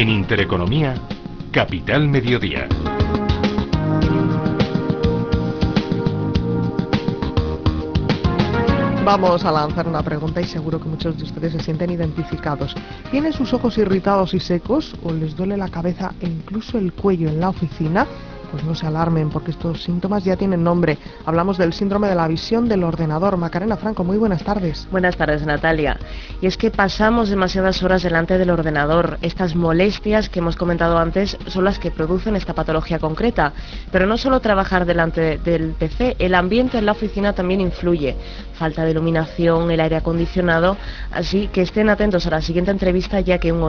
En Intereconomía, Capital Mediodía. Vamos a lanzar una pregunta y seguro que muchos de ustedes se sienten identificados. ¿Tienen sus ojos irritados y secos o les duele la cabeza e incluso el cuello en la oficina? Pues no se alarmen porque estos síntomas ya tienen nombre. Hablamos del síndrome de la visión del ordenador. Macarena Franco, muy buenas tardes. Buenas tardes, Natalia. Y es que pasamos demasiadas horas delante del ordenador. Estas molestias que hemos comentado antes son las que producen esta patología concreta. Pero no solo trabajar delante del PC, el ambiente en la oficina también influye. Falta de iluminación, el aire acondicionado. Así que estén atentos a la siguiente entrevista, ya que un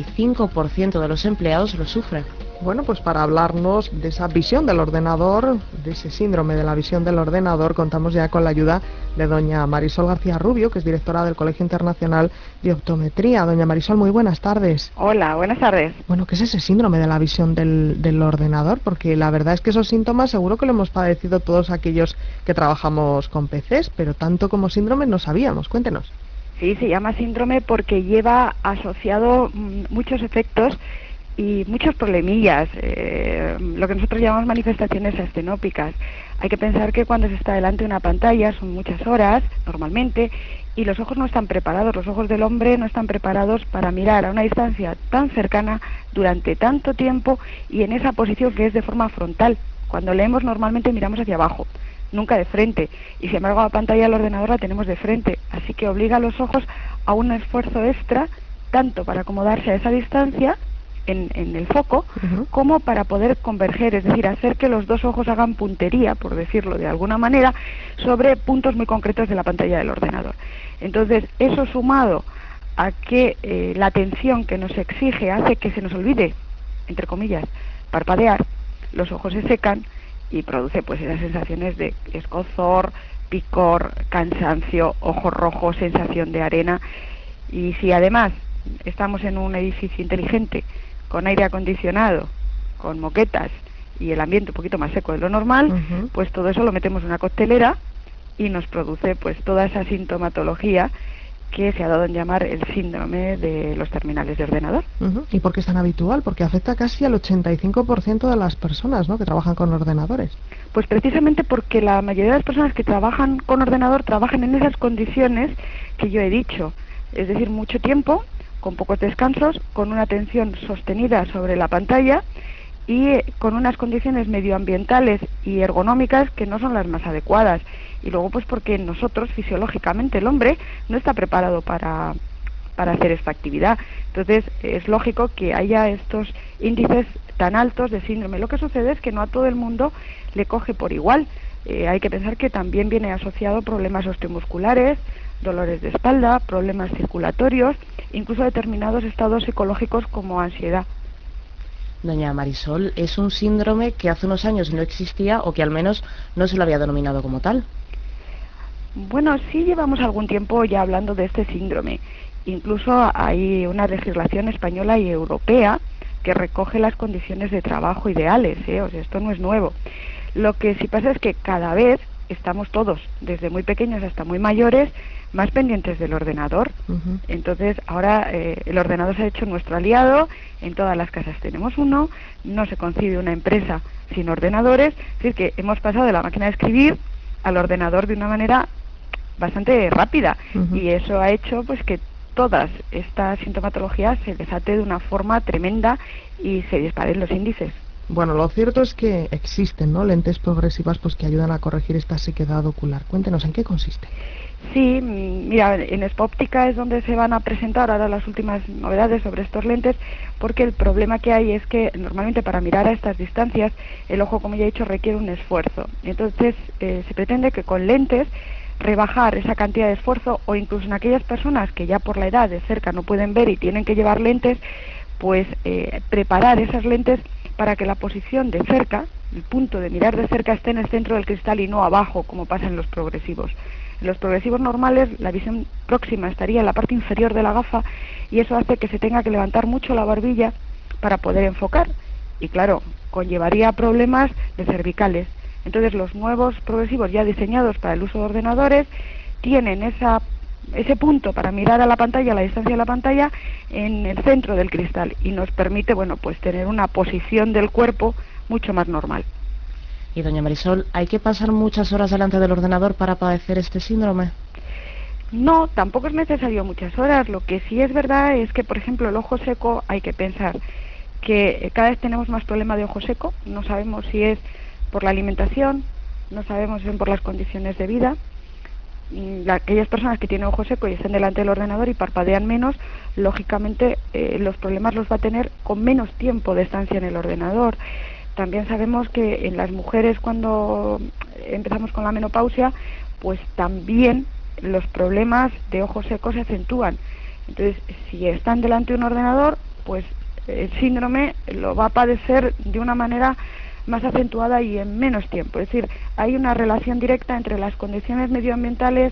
85% de los empleados lo sufren. Bueno, pues para hablarnos de esa visión del ordenador, de ese síndrome de la visión del ordenador, contamos ya con la ayuda de doña Marisol García Rubio, que es directora del Colegio Internacional de Optometría. Doña Marisol, muy buenas tardes. Hola, buenas tardes. Bueno, ¿qué es ese síndrome de la visión del ordenador? Porque la verdad es que esos síntomas seguro que lo hemos padecido todos aquellos que trabajamos con PCs, pero tanto como síndrome no sabíamos. Cuéntenos. Sí, se llama síndrome porque lleva asociado muchos efectos y muchos problemillas, lo que nosotros llamamos manifestaciones astenópicas. Hay que pensar que cuando se está delante de una pantalla son muchas horas, normalmente, y los ojos no están preparados, los ojos del hombre no están preparados para mirar a una distancia tan cercana durante tanto tiempo y en esa posición que es de forma frontal. Cuando leemos normalmente miramos hacia abajo, nunca de frente, y sin embargo la pantalla del ordenador la tenemos de frente, así que obliga a los ojos a un esfuerzo extra, tanto para acomodarse a esa distancia, en el foco, como para poder converger, es decir, hacer que los dos ojos hagan puntería, por decirlo de alguna manera, sobre puntos muy concretos de la pantalla del ordenador. Entonces, eso sumado a que la atención que nos exige hace que se nos olvide, entre comillas, parpadear, los ojos se secan y produce pues esas sensaciones de escozor, picor, cansancio, ojos rojos, sensación de arena. Y si además estamos en un edificio inteligente, con aire acondicionado, con moquetas y el ambiente un poquito más seco de lo normal, pues todo eso lo metemos en una coctelera y nos produce pues toda esa sintomatología que se ha dado en llamar el síndrome de los terminales de ordenador. ¿Y por qué es tan habitual? Porque afecta casi al 85% de las personas, ¿no?, que trabajan con ordenadores. Pues precisamente porque la mayoría de las personas que trabajan con ordenador trabajan en esas condiciones que yo he dicho, es decir, mucho tiempo, con pocos descansos, con una atención sostenida sobre la pantalla y con unas condiciones medioambientales y ergonómicas que no son las más adecuadas. Y luego pues porque nosotros, fisiológicamente, el hombre no está preparado para hacer esta actividad. Entonces es lógico que haya estos índices tan altos de síndrome. Lo que sucede es que no a todo el mundo le coge por igual. Hay que pensar que también viene asociado problemas osteomusculares, dolores de espalda, problemas circulatorios, incluso determinados estados psicológicos como ansiedad. Doña Marisol, ¿es un síndrome que hace unos años no existía o que al menos no se lo había denominado como tal? Bueno, sí llevamos algún tiempo ya hablando de este síndrome. Incluso hay una legislación española y europea que recoge las condiciones de trabajo ideales, o sea, esto no es nuevo. Lo que sí pasa es que cada vez estamos todos, desde muy pequeños hasta muy mayores, más pendientes del ordenador. Entonces ahora el ordenador se ha hecho nuestro aliado, en todas las casas tenemos uno, no se concibe una empresa sin ordenadores, es decir, que hemos pasado de la máquina de escribir al ordenador de una manera bastante rápida, y eso ha hecho pues que todas estas sintomatologías se desate de una forma tremenda y se disparen los índices. Bueno, lo cierto es que existen, ¿no?, lentes progresivas pues que ayudan a corregir esta sequedad ocular. Cuéntenos, ¿en qué consiste? Sí, mira, en Expo Óptica es donde se van a presentar ahora las últimas novedades sobre estos lentes, porque el problema que hay es que normalmente para mirar a estas distancias el ojo, como ya he dicho, requiere un esfuerzo. Entonces se pretende que con lentes rebajar esa cantidad de esfuerzo, o incluso en aquellas personas que ya por la edad de cerca no pueden ver y tienen que llevar lentes, pues preparar esas lentes para que la posición de cerca, el punto de mirar de cerca, esté en el centro del cristal y no abajo, como pasa en los progresivos. En los progresivos normales la visión próxima estaría en la parte inferior de la gafa y eso hace que se tenga que levantar mucho la barbilla para poder enfocar y claro, conllevaría problemas de cervicales. Entonces los nuevos progresivos ya diseñados para el uso de ordenadores tienen esa ese punto para mirar a la pantalla, a la distancia de la pantalla, en el centro del cristal, y nos permite, bueno, pues tener una posición del cuerpo mucho más normal. Y doña Marisol, ¿hay que pasar muchas horas delante del ordenador para padecer este síndrome? No, tampoco es necesario muchas horas. Lo que sí es verdad es que, por ejemplo, el ojo seco, hay que pensar que cada vez tenemos más problema de ojo seco. No sabemos si es por la alimentación, no sabemos si es por las condiciones de vida. Aquellas personas que tienen ojo seco y están delante del ordenador y parpadean menos, lógicamente los problemas los va a tener con menos tiempo de estancia en el ordenador. También sabemos que en las mujeres, cuando empezamos con la menopausia, pues también los problemas de ojo seco se acentúan. Entonces, si están delante de un ordenador, pues el síndrome lo va a padecer de una manera más acentuada y en menos tiempo. Es decir, hay una relación directa entre las condiciones medioambientales,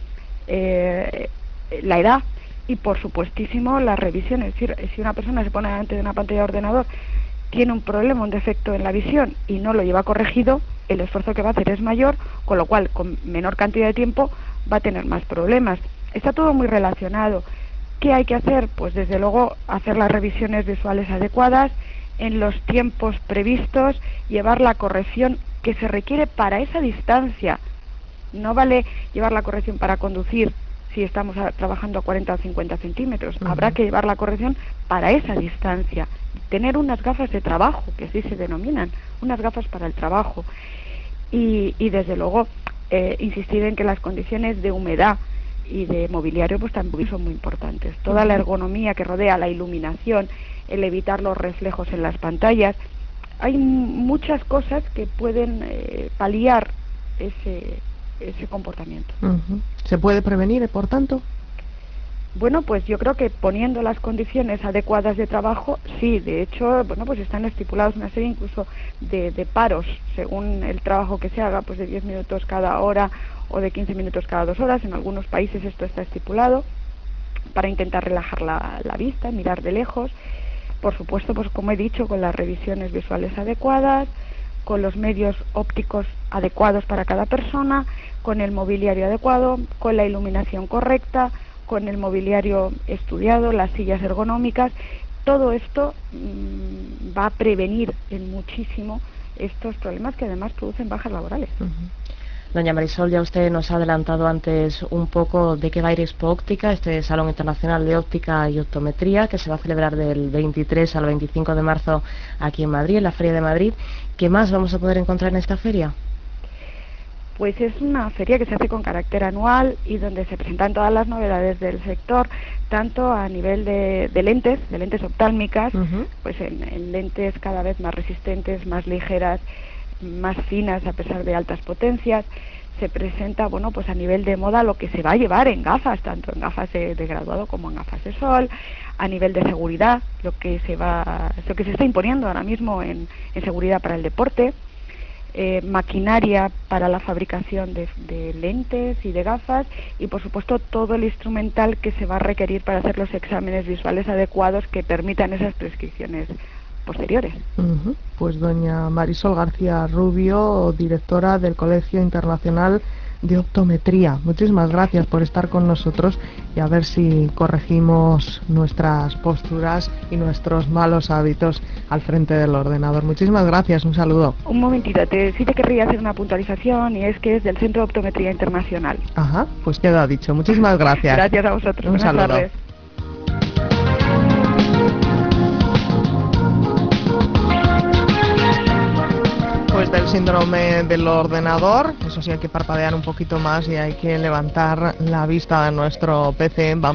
la edad y, por supuestísimo, las revisiones. Es decir, si una persona se pone delante de una pantalla de ordenador, tiene un problema, un defecto en la visión y no lo lleva corregido, el esfuerzo que va a hacer es mayor, con lo cual, con menor cantidad de tiempo, va a tener más problemas. Está todo muy relacionado. ¿Qué hay que hacer? Pues desde luego hacer las revisiones visuales adecuadas, en los tiempos previstos, llevar la corrección que se requiere para esa distancia. No vale llevar la corrección para conducir si estamos trabajando a 40 o 50 centímetros. Habrá que llevar la corrección para esa distancia. Tener unas gafas de trabajo, que así se denominan, unas gafas para el trabajo. Y desde luego insistir en que las condiciones de humedad y de mobiliario pues también son muy importantes. Toda la ergonomía que rodea la iluminación, el evitar los reflejos en las pantallas, hay muchas cosas que pueden paliar ese comportamiento. ¿Se puede prevenir, por tanto? Bueno, pues yo creo que poniendo las condiciones adecuadas de trabajo, sí. De hecho, bueno, pues están estipulados una serie incluso de paros, según el trabajo que se haga, pues de 10 minutos cada hora o de 15 minutos cada 2 horas. En algunos países esto está estipulado para intentar relajar la vista, mirar de lejos. Por supuesto, pues como he dicho, con las revisiones visuales adecuadas, con los medios ópticos adecuados para cada persona, con el mobiliario adecuado, con la iluminación correcta, con el mobiliario estudiado, las sillas ergonómicas. Todo esto va a prevenir en muchísimo estos problemas que además producen bajas laborales. Doña Marisol, ya usted nos ha adelantado antes un poco de qué va a ir Expo Óptica, este Salón Internacional de Óptica y Optometría, que se va a celebrar del 23 al 25 de marzo aquí en Madrid, en la Feria de Madrid. ¿Qué más vamos a poder encontrar en esta feria? Pues es una feria que se hace con carácter anual y donde se presentan todas las novedades del sector, tanto a nivel de lentes oftálmicas, pues en lentes cada vez más resistentes, más ligeras, más finas a pesar de altas potencias. Se presenta, bueno, pues a nivel de moda lo que se va a llevar en gafas, tanto en gafas de graduado como en gafas de sol. A nivel de seguridad, lo que se está imponiendo ahora mismo en seguridad para el deporte. Maquinaria para la fabricación de lentes y de gafas, y por supuesto todo el instrumental que se va a requerir para hacer los exámenes visuales adecuados que permitan esas prescripciones posteriores. Pues doña Marisol García Rubio, directora del Colegio Internacional de Optometría, muchísimas gracias por estar con nosotros y a ver si corregimos nuestras posturas y nuestros malos hábitos al frente del ordenador. Muchísimas gracias, un saludo. Un momentito, sí te querría hacer una puntualización, y es que es del Centro de Optometría Internacional. Ajá, pues queda dicho. Muchísimas gracias. Gracias a vosotros. Un saludo. Tardes. Pues del síndrome del ordenador, eso sí, hay que parpadear un poquito más y hay que levantar la vista de nuestro PC. Vamos